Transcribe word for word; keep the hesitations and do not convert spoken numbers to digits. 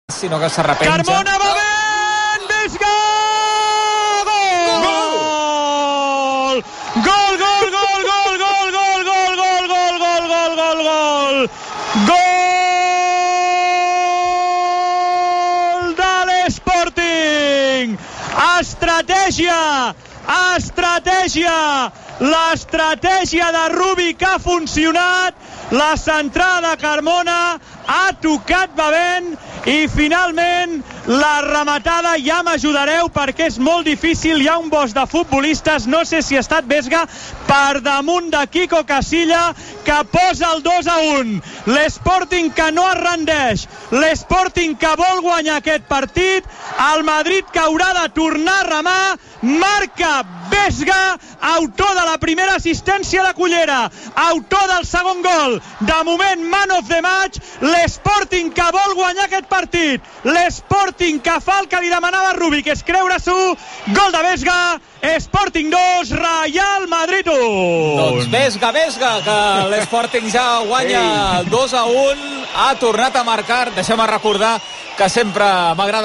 sinó que s'arrepenja. Carmona va ben, Vesga! Gol! Gol, gol, gol, gol, gol, gol, gol, gol, gol, gol, gol, gol, gol! Gol de l'Sporting! Estratègia! Estratègia! L'estratègia de Rubi que ha funcionat, la centrada de Carmona ha tocat bevent i finalment la rematada, ja m'ajudareu perquè és molt difícil, hi ha un bosc de futbolistes, no sé si ha estat Vesga, per damunt de Kiko Casilla, que posa el dos a un. L'Sporting que no es rendeix, l'Sporting que vol guanyar aquest partit, el Madrid que haurà de tornar a remar, marca Vesga, autor de la primera assistència de Cullera, autor del segon gol, de moment man of the match, l'Sporting que vol guanyar aquest partit, l'Sporting que fa el que li demanava Rubi, que és creure-s'ho, gol de Vesga, Sporting dos, Real Madrid un. Doncs Vesga, Vesga, que l'Sporting ja guanya dos a un, ha tornat a marcar, deixem-me recordar que sempre m'agrada